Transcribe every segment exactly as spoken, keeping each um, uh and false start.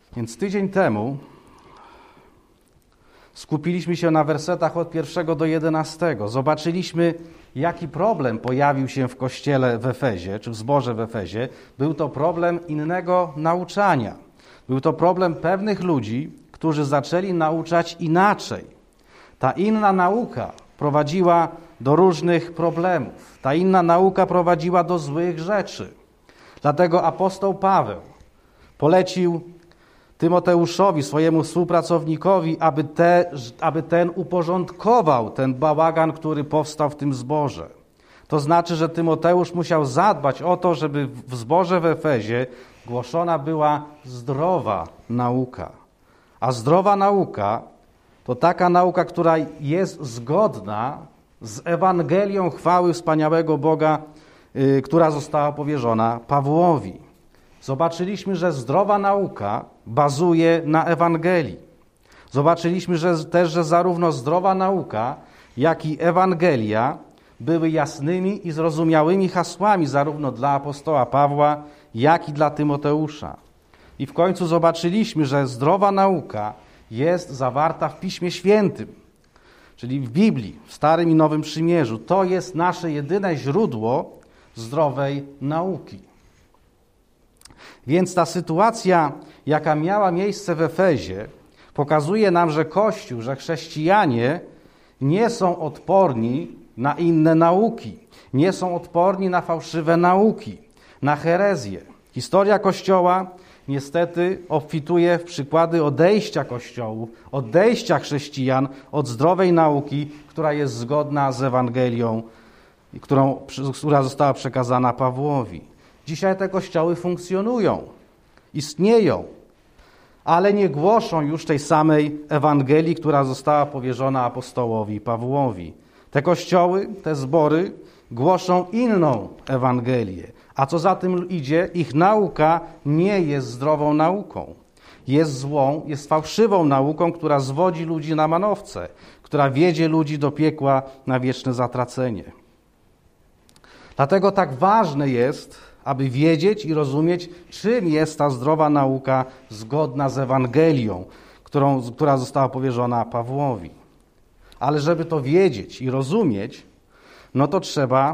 Więc tydzień temu skupiliśmy się na wersetach od pierwszego do jedenastego. Zobaczyliśmy, jaki problem pojawił się w kościele w Efezie, czy w zborze w Efezie. Był to problem innego nauczania. Był to problem pewnych ludzi, którzy zaczęli nauczać inaczej. Ta inna nauka prowadziła do różnych problemów. Ta inna nauka prowadziła do złych rzeczy. Dlatego apostoł Paweł polecił Tymoteuszowi, swojemu współpracownikowi, aby, te, aby ten uporządkował ten bałagan, który powstał w tym zborze. To znaczy, że Tymoteusz musiał zadbać o to, żeby w zborze w Efezie głoszona była zdrowa nauka. A zdrowa nauka to taka nauka, która jest zgodna z Ewangelią chwały wspaniałego Boga, yy, która została powierzona Pawłowi. Zobaczyliśmy, że zdrowa nauka bazuje na Ewangelii. Zobaczyliśmy że też, że zarówno zdrowa nauka, jak i Ewangelia były jasnymi i zrozumiałymi hasłami zarówno dla apostoła Pawła, jak i dla Tymoteusza. I w końcu zobaczyliśmy, że zdrowa nauka jest zawarta w Piśmie Świętym, czyli w Biblii, w Starym i Nowym Przymierzu. To jest nasze jedyne źródło zdrowej nauki. Więc ta sytuacja, jaka miała miejsce w Efezie, pokazuje nam, że Kościół, że chrześcijanie nie są odporni na inne nauki, nie są odporni na fałszywe nauki, na herezję. Historia Kościoła niestety obfituje w przykłady odejścia Kościołów, odejścia chrześcijan od zdrowej nauki, która jest zgodna z Ewangelią, którą, która została przekazana Pawłowi. Dzisiaj te kościoły funkcjonują, istnieją, ale nie głoszą już tej samej Ewangelii, która została powierzona apostołowi Pawłowi. Te kościoły, te zbory głoszą inną Ewangelię, a co za tym idzie, ich nauka nie jest zdrową nauką. Jest złą, jest fałszywą nauką, która zwodzi ludzi na manowce, która wiedzie ludzi do piekła na wieczne zatracenie. Dlatego tak ważne jest, aby wiedzieć i rozumieć, czym jest ta zdrowa nauka zgodna z Ewangelią, którą, która została powierzona Pawłowi. Ale żeby to wiedzieć i rozumieć, no to trzeba,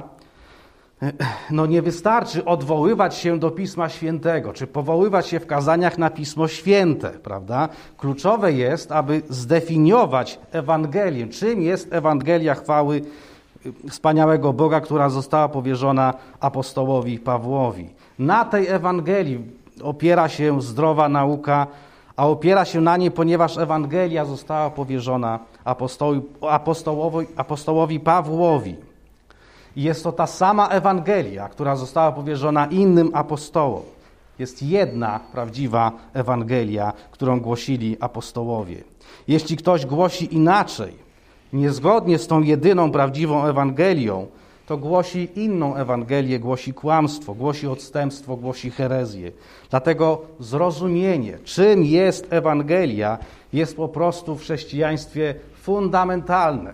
no nie wystarczy odwoływać się do Pisma Świętego, czy powoływać się w kazaniach na Pismo Święte, prawda? Kluczowe jest, aby zdefiniować Ewangelię. Czym jest Ewangelia chwały wspaniałego Boga, która została powierzona apostołowi Pawłowi. Na tej Ewangelii opiera się zdrowa nauka, a opiera się na niej, ponieważ Ewangelia została powierzona apostołowi, apostołowi, apostołowi Pawłowi. I jest to ta sama Ewangelia, która została powierzona innym apostołom. Jest jedna prawdziwa Ewangelia, którą głosili apostołowie. Jeśli ktoś głosi inaczej, niezgodnie z tą jedyną prawdziwą Ewangelią, to głosi inną Ewangelię, głosi kłamstwo, głosi odstępstwo, głosi herezję. Dlatego zrozumienie, czym jest Ewangelia, jest po prostu w chrześcijaństwie fundamentalne.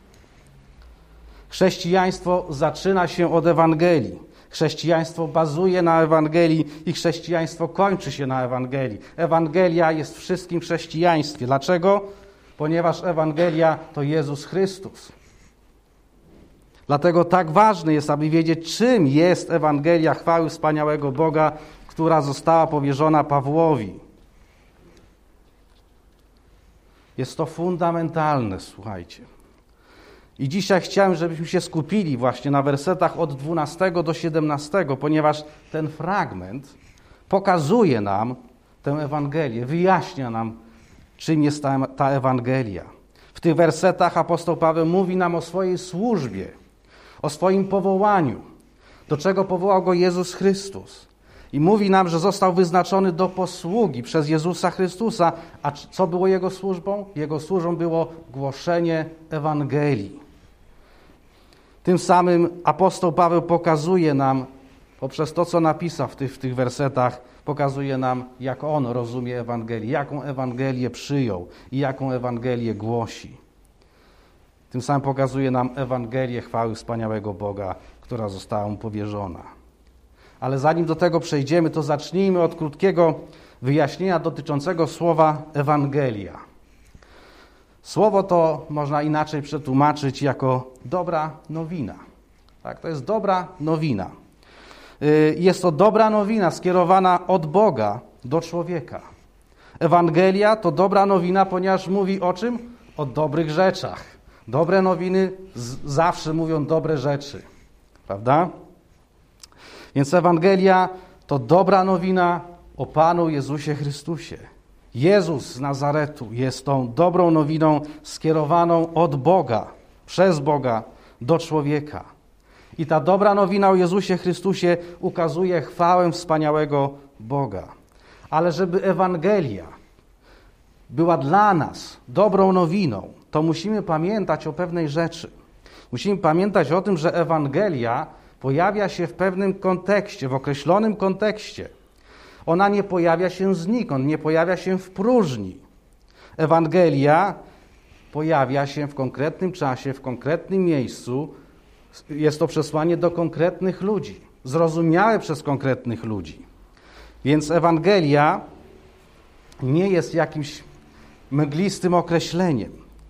Chrześcijaństwo zaczyna się od Ewangelii. Chrześcijaństwo bazuje na Ewangelii i chrześcijaństwo kończy się na Ewangelii. Ewangelia jest wszystkim w chrześcijaństwie. Dlaczego? Ponieważ Ewangelia to Jezus Chrystus. Dlatego tak ważne jest, aby wiedzieć, czym jest Ewangelia chwały wspaniałego Boga, która została powierzona Pawłowi. Jest to fundamentalne, słuchajcie. I dzisiaj chciałem, żebyśmy się skupili właśnie na wersetach od dwunastego do siedemnastego, ponieważ ten fragment pokazuje nam tę Ewangelię, wyjaśnia nam, czym jest ta, ta Ewangelia. W tych wersetach apostoł Paweł mówi nam o swojej służbie, o swoim powołaniu, do czego powołał go Jezus Chrystus. I mówi nam, że został wyznaczony do posługi przez Jezusa Chrystusa. A co było jego służbą? Jego służbą było głoszenie Ewangelii. Tym samym apostoł Paweł pokazuje nam, poprzez to, co napisał w tych, w tych wersetach, pokazuje nam, jak on rozumie Ewangelię, jaką Ewangelię przyjął i jaką Ewangelię głosi. Tym samym pokazuje nam Ewangelię chwały wspaniałego Boga, która została mu powierzona. Ale zanim do tego przejdziemy, to zacznijmy od krótkiego wyjaśnienia dotyczącego słowa Ewangelia. Słowo to można inaczej przetłumaczyć jako dobra nowina. Tak, to jest dobra nowina. Jest to dobra nowina skierowana od Boga do człowieka. Ewangelia to dobra nowina, ponieważ mówi o czym? O dobrych rzeczach. Dobre nowiny z- zawsze mówią dobre rzeczy. Prawda? Więc Ewangelia to dobra nowina o Panu Jezusie Chrystusie. Jezus z Nazaretu jest tą dobrą nowiną skierowaną od Boga, przez Boga do człowieka. I ta dobra nowina o Jezusie Chrystusie ukazuje chwałę wspaniałego Boga. Ale żeby Ewangelia była dla nas dobrą nowiną, to musimy pamiętać o pewnej rzeczy. Musimy pamiętać o tym, że Ewangelia pojawia się w pewnym kontekście, w określonym kontekście. Ona nie pojawia się znikąd, nie pojawia się w próżni. Ewangelia pojawia się w konkretnym czasie, w konkretnym miejscu. Jest to przesłanie do konkretnych ludzi, zrozumiałe przez konkretnych ludzi. Więc Ewangelia nie jest jakimś mglistym określeniem.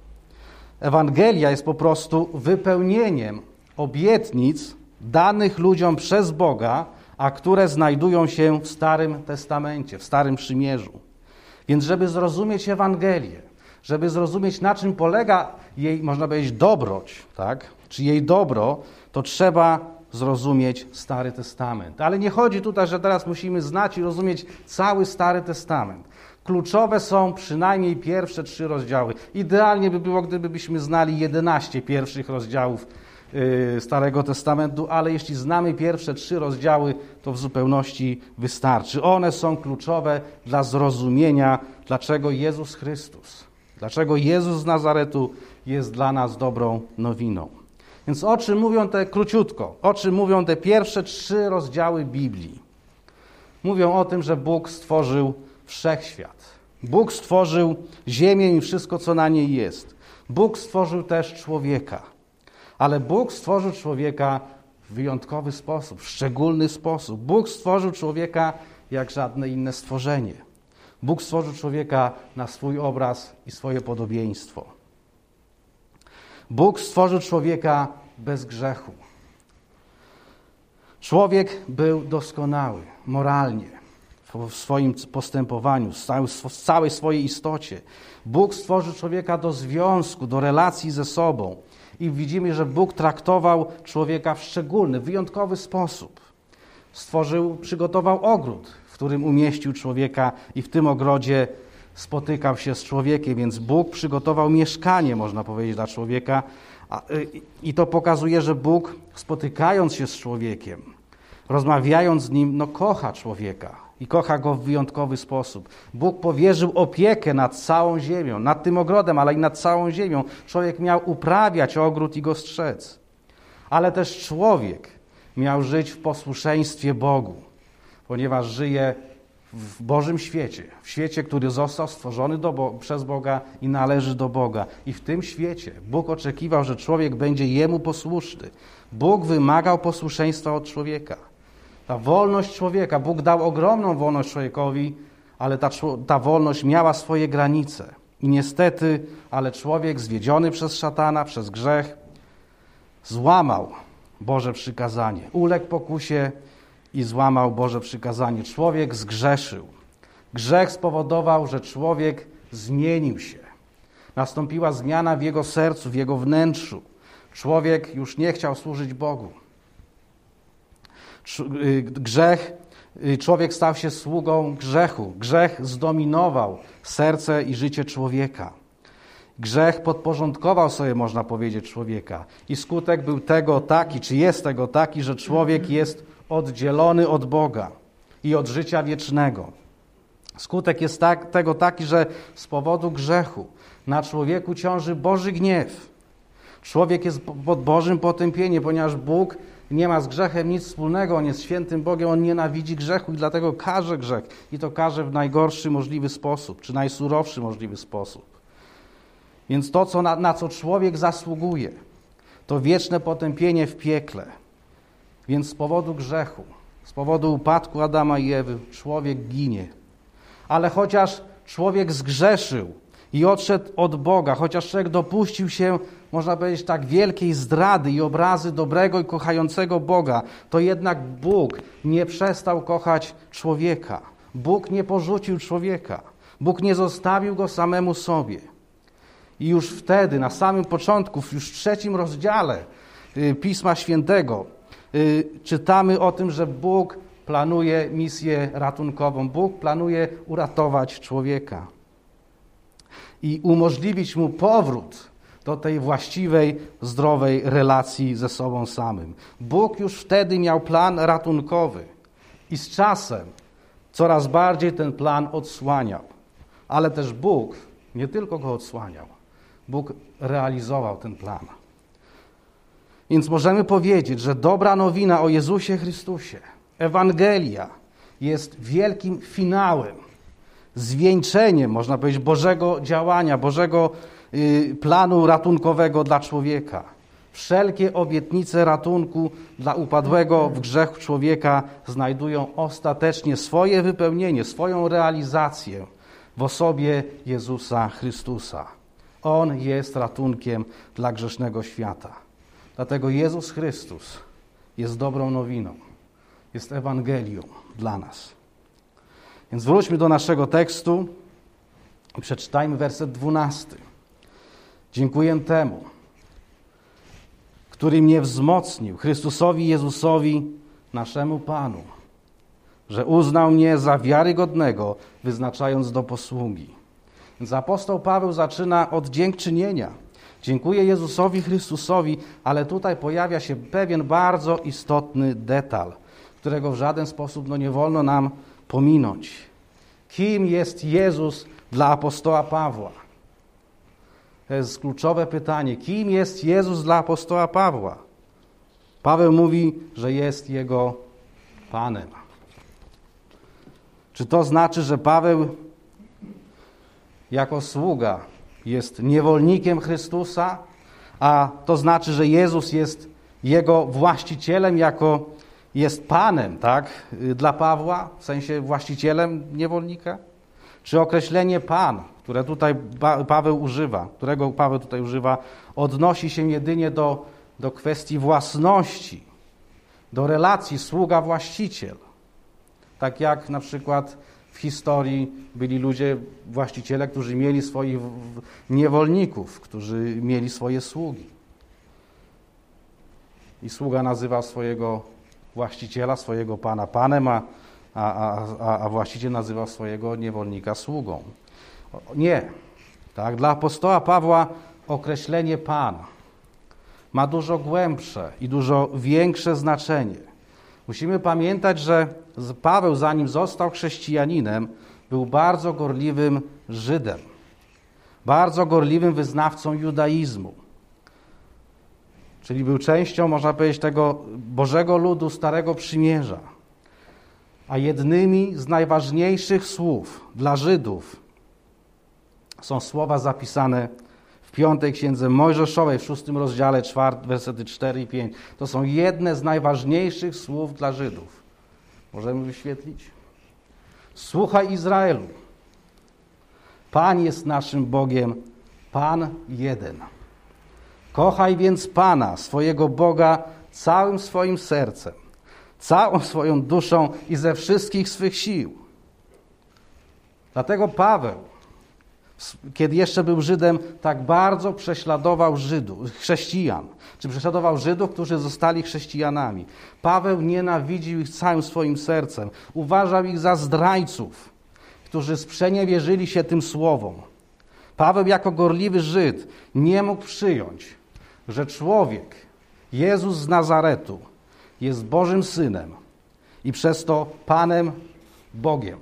Ewangelia jest po prostu wypełnieniem obietnic danych ludziom przez Boga, a które znajdują się w Starym Testamencie, w Starym Przymierzu. Więc żeby zrozumieć Ewangelię, żeby zrozumieć, na czym polega jej, można powiedzieć, dobroć, tak? Czy jej dobro, to trzeba zrozumieć Stary Testament. Ale nie chodzi tutaj, że teraz musimy znać i rozumieć cały Stary Testament. Kluczowe są przynajmniej pierwsze trzy rozdziały. Idealnie by było, gdybyśmy znali jedenaście pierwszych rozdziałów Starego Testamentu, ale jeśli znamy pierwsze trzy rozdziały, to w zupełności wystarczy. One są kluczowe dla zrozumienia, dlaczego Jezus Chrystus, dlaczego Jezus z Nazaretu jest dla nas dobrą nowiną. Więc o czym mówią te, króciutko, o czym mówią te pierwsze trzy rozdziały Biblii? Mówią o tym, że Bóg stworzył wszechświat. Bóg stworzył ziemię i wszystko, co na niej jest. Bóg stworzył też człowieka. Ale Bóg stworzył człowieka w wyjątkowy sposób, w szczególny sposób. Bóg stworzył człowieka jak żadne inne stworzenie. Bóg stworzył człowieka na swój obraz i swoje podobieństwo. Bóg stworzył człowieka bez grzechu. Człowiek był doskonały, moralnie, w swoim postępowaniu, w całej swojej istocie. Bóg stworzył człowieka do związku, do relacji ze sobą. I widzimy, że Bóg traktował człowieka w szczególny, wyjątkowy sposób. Stworzył, przygotował ogród, w którym umieścił człowieka i w tym ogrodzie spotykał się z człowiekiem, więc Bóg przygotował mieszkanie, można powiedzieć, dla człowieka. I to pokazuje, że Bóg, spotykając się z człowiekiem, rozmawiając z nim, no kocha człowieka. I kocha go w wyjątkowy sposób. Bóg powierzył opiekę nad całą ziemią, nad tym ogrodem, ale i nad całą ziemią. Człowiek miał uprawiać ogród i go strzec. Ale też człowiek miał żyć w posłuszeństwie Bogu, ponieważ żyje w Bożym świecie, w świecie, który został stworzony do Bo- przez Boga i należy do Boga. I w tym świecie Bóg oczekiwał, że człowiek będzie Jemu posłuszny. Bóg wymagał posłuszeństwa od człowieka. Ta wolność człowieka, Bóg dał ogromną wolność człowiekowi, ale ta, ta wolność miała swoje granice. I niestety, ale człowiek zwiedziony przez szatana, przez grzech, złamał Boże przykazanie. Uległ pokusie i złamał Boże przykazanie. Człowiek zgrzeszył. Grzech spowodował, że człowiek zmienił się. Nastąpiła zmiana w jego sercu, w jego wnętrzu. Człowiek już nie chciał służyć Bogu. Grzech, człowiek stał się sługą grzechu. Grzech zdominował serce i życie człowieka. Grzech podporządkował sobie, można powiedzieć, człowieka. I skutek był tego taki, czy jest tego taki, że człowiek jest oddzielony od Boga i od życia wiecznego. Skutek jest tak, tego taki, że z powodu grzechu na człowieku ciąży Boży gniew. Człowiek jest pod Bożym potępieniem, ponieważ Bóg nie ma z grzechem nic wspólnego, On jest świętym Bogiem, On nienawidzi grzechu i dlatego karze grzech. I to karze w najgorszy możliwy sposób, czy najsurowszy możliwy sposób. Więc to, co na, na co człowiek zasługuje, to wieczne potępienie w piekle. Więc z powodu grzechu, z powodu upadku Adama i Ewy, człowiek ginie. Ale chociaż człowiek zgrzeszył i odszedł od Boga, chociaż człowiek dopuścił się, można powiedzieć tak, wielkiej zdrady i obrazy dobrego i kochającego Boga, to jednak Bóg nie przestał kochać człowieka. Bóg nie porzucił człowieka. Bóg nie zostawił go samemu sobie. I już wtedy, na samym początku, już w trzecim rozdziale Pisma Świętego czytamy o tym, że Bóg planuje misję ratunkową. Bóg planuje uratować człowieka i umożliwić mu powrót do tej właściwej, zdrowej relacji ze sobą samym. Bóg już wtedy miał plan ratunkowy i z czasem coraz bardziej ten plan odsłaniał. Ale też Bóg nie tylko go odsłaniał, Bóg realizował ten plan. Więc możemy powiedzieć, że dobra nowina o Jezusie Chrystusie, Ewangelia, jest wielkim finałem, zwieńczeniem, można powiedzieć, Bożego działania, Bożego y, planu ratunkowego dla człowieka. Wszelkie obietnice ratunku dla upadłego w grzech człowieka znajdują ostatecznie swoje wypełnienie, swoją realizację w osobie Jezusa Chrystusa. On jest ratunkiem dla grzesznego świata. Dlatego Jezus Chrystus jest dobrą nowiną, jest Ewangelią dla nas. Więc wróćmy do naszego tekstu i przeczytajmy werset dwunasty. Dziękuję temu, który mnie wzmocnił, Chrystusowi Jezusowi, naszemu Panu, że uznał mnie za wiarygodnego, wyznaczając do posługi. Więc apostoł Paweł zaczyna od dziękczynienia. Dziękuję Jezusowi Chrystusowi, ale tutaj pojawia się pewien bardzo istotny detal, którego w żaden sposób no, nie wolno nam pominąć. Kim jest Jezus dla apostoła Pawła? To jest kluczowe pytanie. Kim jest Jezus dla apostoła Pawła? Paweł mówi, że jest Jego Panem. Czy to znaczy, że Paweł jako sługa jest niewolnikiem Chrystusa, a to znaczy, że Jezus jest Jego właścicielem, jako jest Panem, tak, dla Pawła, w sensie właścicielem niewolnika? Czy określenie Pan, które tutaj Paweł używa, którego Paweł tutaj używa, odnosi się jedynie do, do kwestii własności, do relacji sługa-właściciel? Tak jak na przykład w historii byli ludzie, właściciele, którzy mieli swoich niewolników, którzy mieli swoje sługi. I sługa nazywał swojego właściciela, swojego pana panem, a, a, a, a właściciel nazywał swojego niewolnika sługą. Nie. Tak? Dla apostoła Pawła określenie Pan ma dużo głębsze i dużo większe znaczenie. Musimy pamiętać, że Paweł, zanim został chrześcijaninem, był bardzo gorliwym Żydem, bardzo gorliwym wyznawcą judaizmu. Czyli był częścią, można powiedzieć, tego Bożego ludu Starego Przymierza. A jednymi z najważniejszych słów dla Żydów są słowa zapisane w piątej księdze Mojżeszowej, w szóstym rozdziale, czwarte, wersety cztery i pięć. To są jedne z najważniejszych słów dla Żydów. Możemy wyświetlić? Słuchaj Izraelu, Pan jest naszym Bogiem, Pan jeden. Kochaj więc Pana, swojego Boga, całym swoim sercem, całą swoją duszą i ze wszystkich swych sił. Dlatego Paweł, kiedy jeszcze był Żydem, tak bardzo prześladował Żydów, chrześcijan, czy prześladował Żydów, którzy zostali chrześcijanami. Paweł nienawidził ich całym swoim sercem. Uważał ich za zdrajców, którzy sprzeniewierzyli się tym słowom. Paweł jako gorliwy Żyd nie mógł przyjąć, że człowiek, Jezus z Nazaretu, jest Bożym Synem i przez to Panem Bogiem.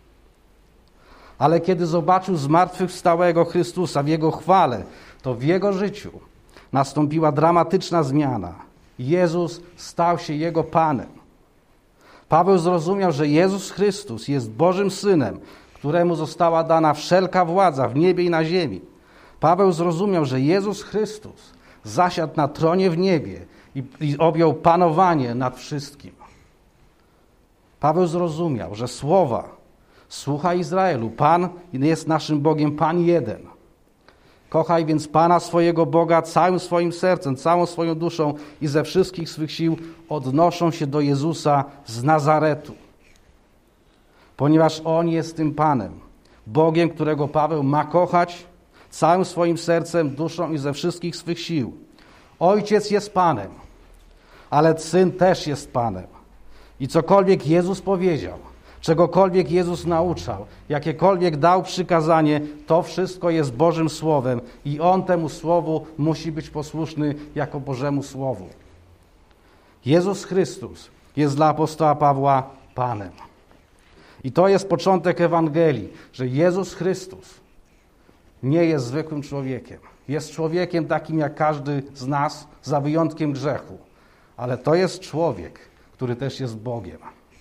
Ale kiedy zobaczył zmartwychwstałego Chrystusa w Jego chwale, to w Jego życiu nastąpiła dramatyczna zmiana. Jezus stał się Jego Panem. Paweł zrozumiał, że Jezus Chrystus jest Bożym Synem, któremu została dana wszelka władza w niebie i na ziemi. Paweł zrozumiał, że Jezus Chrystus zasiadł na tronie w niebie i, i objął panowanie nad wszystkim. Paweł zrozumiał, że słowa, Słuchaj Izraelu, Pan jest naszym Bogiem, Pan jeden. Kochaj więc Pana swojego Boga całym swoim sercem, całą swoją duszą i ze wszystkich swych sił odnoszą się do Jezusa z Nazaretu. Ponieważ On jest tym Panem, Bogiem, którego Paweł ma kochać całym swoim sercem, duszą i ze wszystkich swych sił. Ojciec jest Panem, ale Syn też jest Panem. I cokolwiek Jezus powiedział, czegokolwiek Jezus nauczał, jakiekolwiek dał przykazanie, to wszystko jest Bożym Słowem i On temu Słowu musi być posłuszny jako Bożemu Słowu. Jezus Chrystus jest dla apostoła Pawła Panem. I to jest początek Ewangelii, że Jezus Chrystus nie jest zwykłym człowiekiem. Jest człowiekiem takim jak każdy z nas, za wyjątkiem grzechu. Ale to jest człowiek, który też jest Bogiem,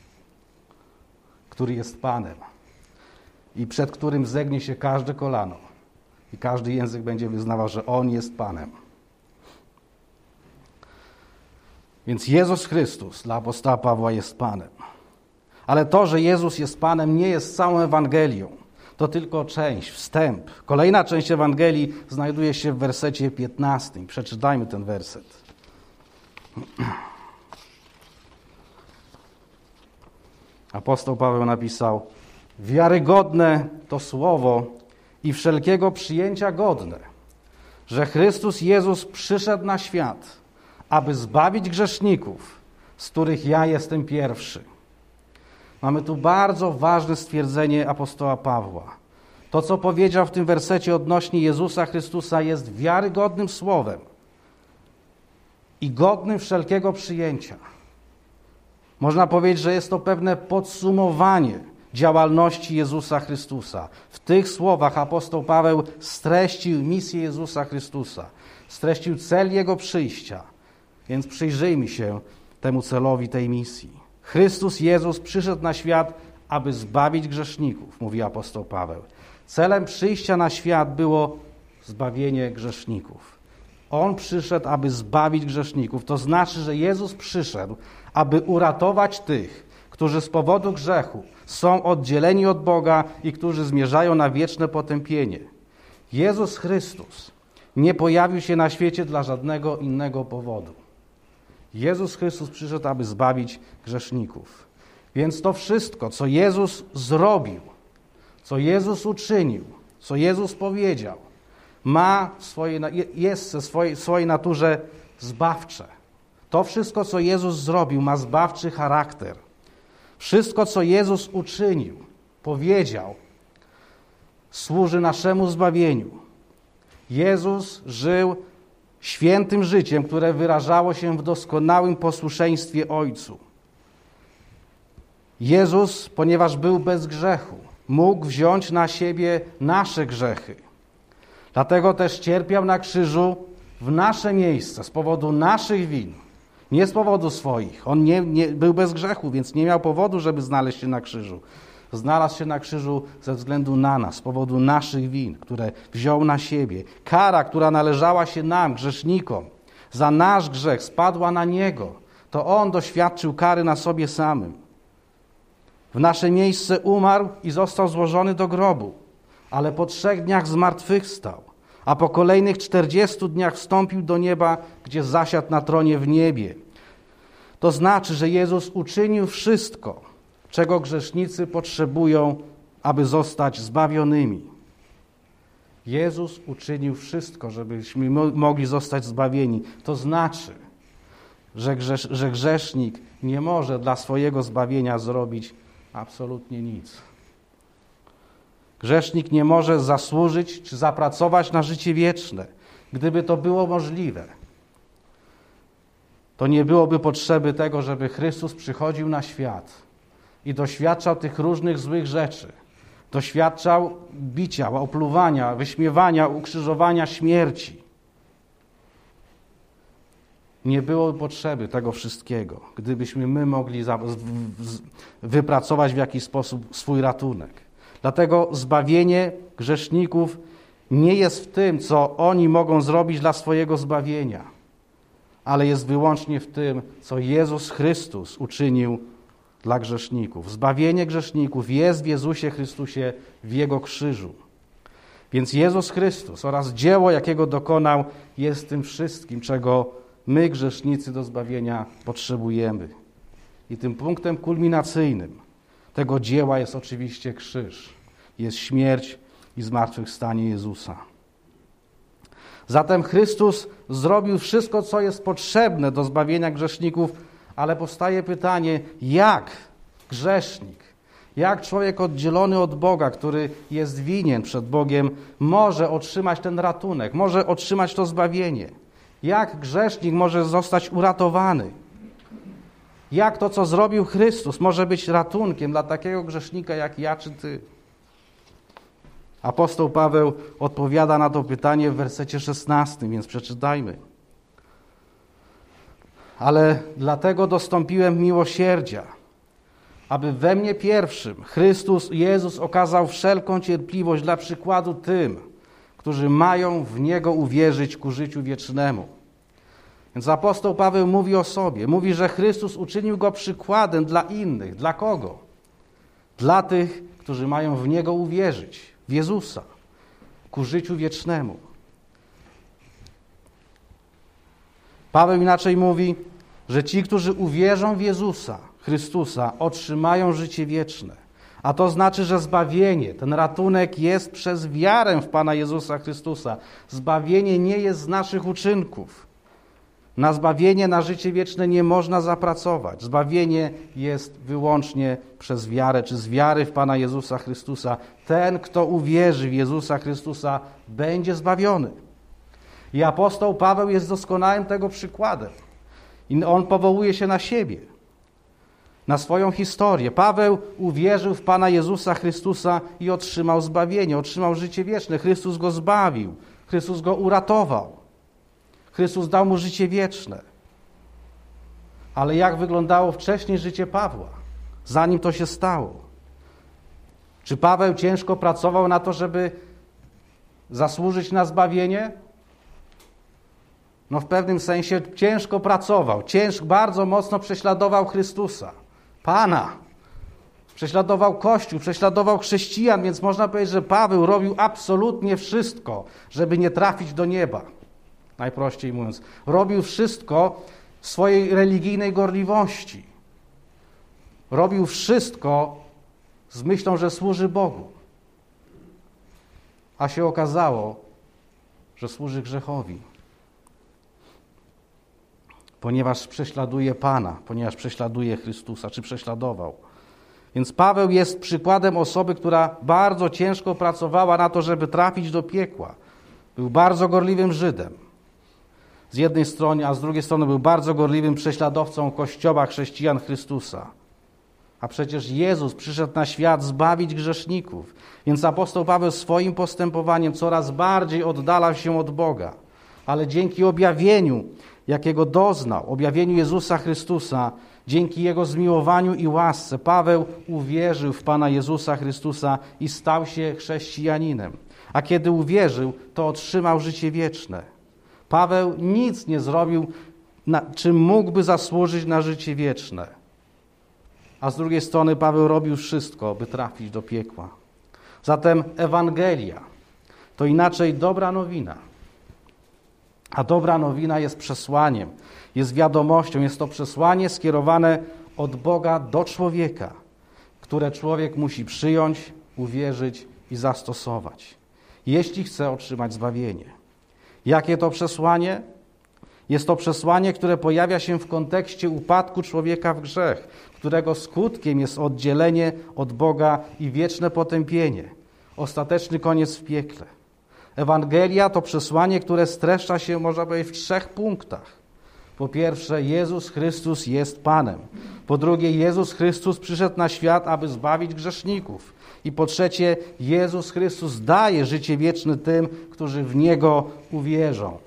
który jest Panem i przed którym zegnie się każde kolano i każdy język będzie wyznawał, że On jest Panem. Więc Jezus Chrystus dla apostoła Pawła jest Panem. Ale to, że Jezus jest Panem, nie jest całą Ewangelią. To tylko część, wstęp. Kolejna część Ewangelii znajduje się w wersecie piętnastym. Przeczytajmy ten werset. Apostoł Paweł napisał: wiarygodne to słowo i wszelkiego przyjęcia godne, że Chrystus Jezus przyszedł na świat, aby zbawić grzeszników, z których ja jestem pierwszy. Mamy tu bardzo ważne stwierdzenie apostoła Pawła. To, co powiedział w tym wersecie odnośnie Jezusa Chrystusa, jest wiarygodnym słowem i godnym wszelkiego przyjęcia. Można powiedzieć, że jest to pewne podsumowanie działalności Jezusa Chrystusa. W tych słowach apostoł Paweł streścił misję Jezusa Chrystusa, streścił cel Jego przyjścia. Więc przyjrzyjmy się temu celowi tej misji. Chrystus Jezus przyszedł na świat, aby zbawić grzeszników, mówi apostoł Paweł. Celem przyjścia na świat było zbawienie grzeszników. On przyszedł, aby zbawić grzeszników. To znaczy, że Jezus przyszedł, aby uratować tych, którzy z powodu grzechu są oddzieleni od Boga i którzy zmierzają na wieczne potępienie. Jezus Chrystus nie pojawił się na świecie dla żadnego innego powodu. Jezus Chrystus przyszedł, aby zbawić grzeszników. Więc to wszystko, co Jezus zrobił, co Jezus uczynił, co Jezus powiedział, ma w swojej, jest w swojej, w swojej naturze zbawcze. To wszystko, co Jezus zrobił, ma zbawczy charakter. Wszystko, co Jezus uczynił, powiedział, służy naszemu zbawieniu. Jezus żył świętym życiem, które wyrażało się w doskonałym posłuszeństwie Ojcu. Jezus, ponieważ był bez grzechu, mógł wziąć na siebie nasze grzechy. Dlatego też cierpiał na krzyżu w nasze miejsce, z powodu naszych win, nie z powodu swoich. On nie, nie, był bez grzechu, więc nie miał powodu, żeby znaleźć się na krzyżu. Znalazł się na krzyżu ze względu na nas, z powodu naszych win, które wziął na siebie. Kara, która należała się nam, grzesznikom, za nasz grzech spadła na Niego. To On doświadczył kary na sobie samym. W nasze miejsce umarł i został złożony do grobu, ale po trzech dniach zmartwychwstał, a po kolejnych czterdziestu dniach wstąpił do nieba, gdzie zasiadł na tronie w niebie. To znaczy, że Jezus uczynił wszystko, czego grzesznicy potrzebują, aby zostać zbawionymi. Jezus uczynił wszystko, żebyśmy mogli zostać zbawieni. To znaczy, że, grzesz, że grzesznik nie może dla swojego zbawienia zrobić absolutnie nic. Grzesznik nie może zasłużyć czy zapracować na życie wieczne. Gdyby to było możliwe, to nie byłoby potrzeby tego, żeby Chrystus przychodził na świat i doświadczał tych różnych złych rzeczy. Doświadczał bicia, opluwania, wyśmiewania, ukrzyżowania, śmierci. Nie byłoby potrzeby tego wszystkiego, gdybyśmy my mogli wypracować w jakiś sposób swój ratunek. Dlatego zbawienie grzeszników nie jest w tym, co oni mogą zrobić dla swojego zbawienia, ale jest wyłącznie w tym, co Jezus Chrystus uczynił dla grzeszników. Zbawienie grzeszników jest w Jezusie Chrystusie, w Jego krzyżu. Więc Jezus Chrystus oraz dzieło, jakiego dokonał, jest tym wszystkim, czego my, grzesznicy, do zbawienia potrzebujemy. I tym punktem kulminacyjnym tego dzieła jest oczywiście krzyż. Jest śmierć i zmartwychwstanie Jezusa. Zatem Chrystus zrobił wszystko, co jest potrzebne do zbawienia grzeszników, ale powstaje pytanie, jak grzesznik, jak człowiek oddzielony od Boga, który jest winien przed Bogiem, może otrzymać ten ratunek, może otrzymać to zbawienie? Jak grzesznik może zostać uratowany? Jak to, co zrobił Chrystus, może być ratunkiem dla takiego grzesznika jak ja czy ty? Apostoł Paweł odpowiada na to pytanie w wersecie szesnastym, więc przeczytajmy. Ale dlatego dostąpiłem miłosierdzia, aby we mnie pierwszym Chrystus Jezus okazał wszelką cierpliwość dla przykładu tym, którzy mają w Niego uwierzyć ku życiu wiecznemu. Więc apostoł Paweł mówi o sobie, mówi, że Chrystus uczynił Go przykładem dla innych. Dla kogo? Dla tych, którzy mają w Niego uwierzyć, w Jezusa, ku życiu wiecznemu. Paweł inaczej mówi, że ci, którzy uwierzą w Jezusa, Chrystusa, otrzymają życie wieczne. A to znaczy, że zbawienie, ten ratunek jest przez wiarę w Pana Jezusa Chrystusa. Zbawienie nie jest z naszych uczynków. Na zbawienie, na życie wieczne nie można zapracować. Zbawienie jest wyłącznie przez wiarę, czy z wiary w Pana Jezusa Chrystusa. Ten, kto uwierzy w Jezusa Chrystusa, będzie zbawiony. I apostoł Paweł jest doskonałym tego przykładem. I on powołuje się na siebie, na swoją historię. Paweł uwierzył w Pana Jezusa Chrystusa i otrzymał zbawienie, otrzymał życie wieczne. Chrystus go zbawił, Chrystus go uratował. Chrystus dał mu życie wieczne. Ale jak wyglądało wcześniej życie Pawła, zanim to się stało? Czy Paweł ciężko pracował na to, żeby zasłużyć na zbawienie? No w pewnym sensie ciężko pracował, ciężko, bardzo mocno prześladował Chrystusa, Pana. Prześladował Kościół, prześladował chrześcijan, więc można powiedzieć, że Paweł robił absolutnie wszystko, żeby nie trafić do nieba. Najprościej mówiąc. Robił wszystko w swojej religijnej gorliwości. Robił wszystko z myślą, że służy Bogu. A się okazało, że służy grzechowi. Ponieważ prześladuje Pana, ponieważ prześladuje Chrystusa, czy prześladował. Więc Paweł jest przykładem osoby, która bardzo ciężko pracowała na to, żeby trafić do piekła. Był bardzo gorliwym Żydem. Z jednej strony, a z drugiej strony był bardzo gorliwym prześladowcą Kościoła chrześcijan Chrystusa. A przecież Jezus przyszedł na świat zbawić grzeszników. Więc apostoł Paweł swoim postępowaniem coraz bardziej oddalał się od Boga. Ale dzięki objawieniu, jakiego doznał, objawieniu Jezusa Chrystusa, dzięki Jego zmiłowaniu i łasce, Paweł uwierzył w Pana Jezusa Chrystusa i stał się chrześcijaninem. A kiedy uwierzył, to otrzymał życie wieczne. Paweł nic nie zrobił, na czym mógłby zasłużyć na życie wieczne. A z drugiej strony Paweł robił wszystko, by trafić do piekła. Zatem Ewangelia to inaczej dobra nowina. A dobra nowina jest przesłaniem, jest wiadomością, jest to przesłanie skierowane od Boga do człowieka, które człowiek musi przyjąć, uwierzyć i zastosować, jeśli chce otrzymać zbawienie. Jakie to przesłanie? Jest to przesłanie, które pojawia się w kontekście upadku człowieka w grzech, którego skutkiem jest oddzielenie od Boga i wieczne potępienie, ostateczny koniec w piekle. Ewangelia to przesłanie, które streszcza się, można powiedzieć, w trzech punktach. Po pierwsze, Jezus Chrystus jest Panem. Po drugie, Jezus Chrystus przyszedł na świat, aby zbawić grzeszników. I po trzecie, Jezus Chrystus daje życie wieczne tym, którzy w Niego uwierzą.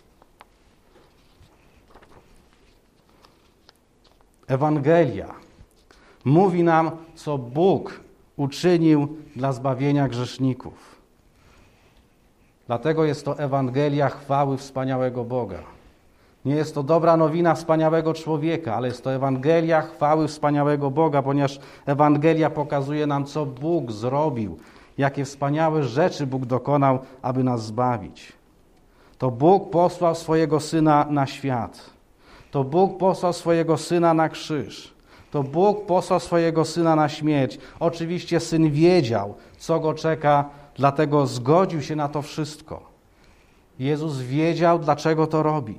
Ewangelia mówi nam, co Bóg uczynił dla zbawienia grzeszników. Dlatego jest to Ewangelia chwały wspaniałego Boga. Nie jest to dobra nowina wspaniałego człowieka, ale jest to Ewangelia chwały wspaniałego Boga, ponieważ Ewangelia pokazuje nam, co Bóg zrobił, jakie wspaniałe rzeczy Bóg dokonał, aby nas zbawić. To Bóg posłał swojego Syna na świat. To Bóg posłał swojego Syna na krzyż. To Bóg posłał swojego Syna na śmierć. Oczywiście Syn wiedział, co go czeka, dlatego zgodził się na to wszystko. Jezus wiedział, dlaczego to robi.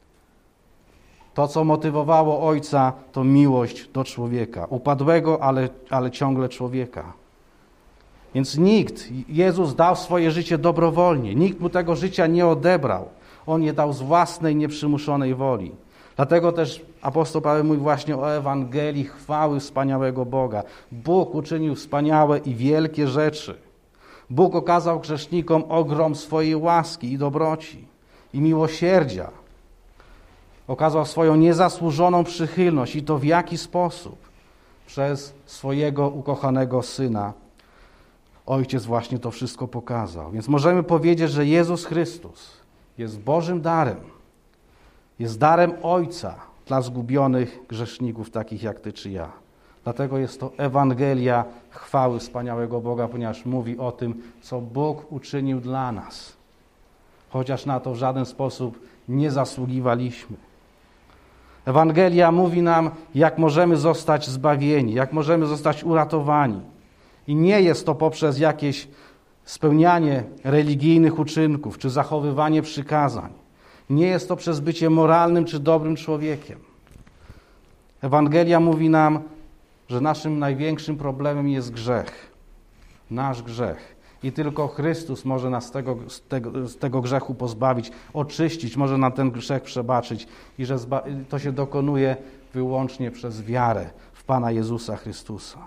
To, co motywowało Ojca, to miłość do człowieka. Upadłego, ale, ale ciągle człowieka. Więc nikt, Jezus dał swoje życie dobrowolnie. Nikt mu tego życia nie odebrał. On je dał z własnej, nieprzymuszonej woli. Dlatego też apostoł Paweł mówi właśnie o Ewangelii chwały wspaniałego Boga. Bóg uczynił wspaniałe i wielkie rzeczy. Bóg okazał grzesznikom ogrom swojej łaski i dobroci i miłosierdzia. Okazał swoją niezasłużoną przychylność i to w jaki sposób? Przez swojego ukochanego Syna. Ojciec właśnie to wszystko pokazał. Więc możemy powiedzieć, że Jezus Chrystus jest Bożym darem. Jest darem Ojca dla zgubionych grzeszników takich jak ty czy ja. Dlatego jest to Ewangelia chwały wspaniałego Boga, ponieważ mówi o tym, co Bóg uczynił dla nas. Chociaż na to w żaden sposób nie zasługiwaliśmy. Ewangelia mówi nam, jak możemy zostać zbawieni, jak możemy zostać uratowani. I nie jest to poprzez jakieś spełnianie religijnych uczynków czy zachowywanie przykazań. Nie jest to przez bycie moralnym czy dobrym człowiekiem. Ewangelia mówi nam, że naszym największym problemem jest grzech. Nasz grzech. I tylko Chrystus może nas z tego, z tego, z tego grzechu pozbawić, oczyścić, może nam ten grzech przebaczyć i że zba- to się dokonuje wyłącznie przez wiarę w Pana Jezusa Chrystusa.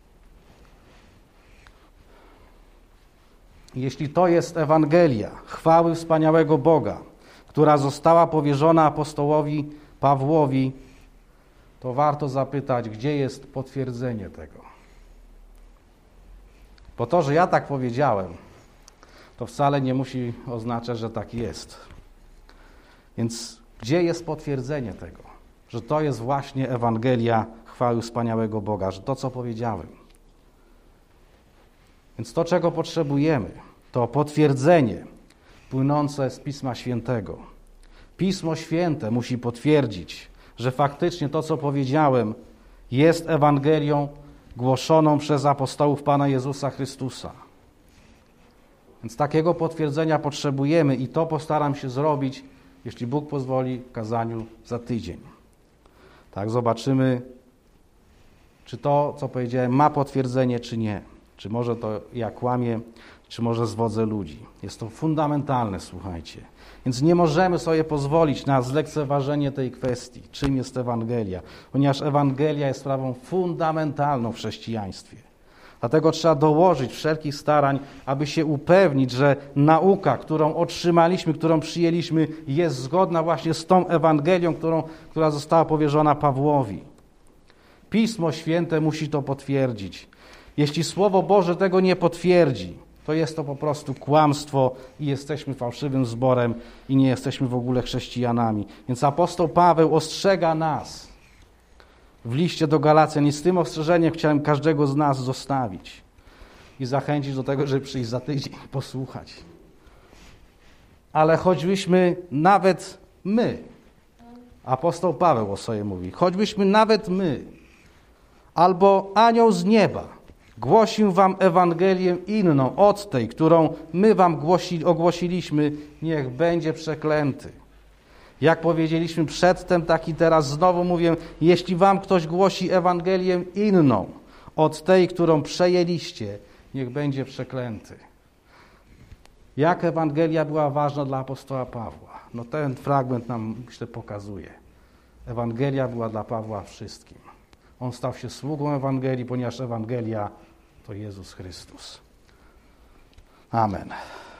Jeśli to jest Ewangelia chwały wspaniałego Boga, która została powierzona apostołowi Pawłowi, to warto zapytać, gdzie jest potwierdzenie tego. Bo to, że ja tak powiedziałem, to wcale nie musi oznaczać, że tak jest. Więc gdzie jest potwierdzenie tego, że to jest właśnie Ewangelia chwały wspaniałego Boga, że to, co powiedziałem. Więc to, czego potrzebujemy, to potwierdzenie płynące z Pisma Świętego. Pismo Święte musi potwierdzić, że faktycznie to, co powiedziałem, jest Ewangelią głoszoną przez apostołów Pana Jezusa Chrystusa. Więc takiego potwierdzenia potrzebujemy i to postaram się zrobić, jeśli Bóg pozwoli, w kazaniu za tydzień. Tak, zobaczymy, czy to, co powiedziałem, ma potwierdzenie, czy nie. Czy może to ja kłamię, czy może zwodzę ludzi. Jest to fundamentalne, słuchajcie. Więc nie możemy sobie pozwolić na zlekceważenie tej kwestii, czym jest Ewangelia, ponieważ Ewangelia jest sprawą fundamentalną w chrześcijaństwie. Dlatego trzeba dołożyć wszelkich starań, aby się upewnić, że nauka, którą otrzymaliśmy, którą przyjęliśmy, jest zgodna właśnie z tą Ewangelią, którą, która została powierzona Pawłowi. Pismo Święte musi to potwierdzić. Jeśli Słowo Boże tego nie potwierdzi, to jest to po prostu kłamstwo i jesteśmy fałszywym zborem i nie jesteśmy w ogóle chrześcijanami. Więc apostoł Paweł ostrzega nas w liście do Galacjan i z tym ostrzeżeniem chciałem każdego z nas zostawić i zachęcić do tego, żeby przyjść za tydzień i posłuchać. Ale choćbyśmy nawet my, apostoł Paweł o sobie mówi, choćbyśmy nawet my, albo anioł z nieba, głosił wam Ewangelię inną od tej, którą my wam głosi, ogłosiliśmy, niech będzie przeklęty. Jak powiedzieliśmy przedtem, tak i teraz znowu mówię, jeśli wam ktoś głosi Ewangelię inną od tej, którą przejęliście, niech będzie przeklęty. Jak Ewangelia była ważna dla apostoła Pawła? No ten fragment nam, myślę, pokazuje. Ewangelia była dla Pawła wszystkim. On stał się sługą Ewangelii, ponieważ Ewangelia to Jezus Chrystus. Amen.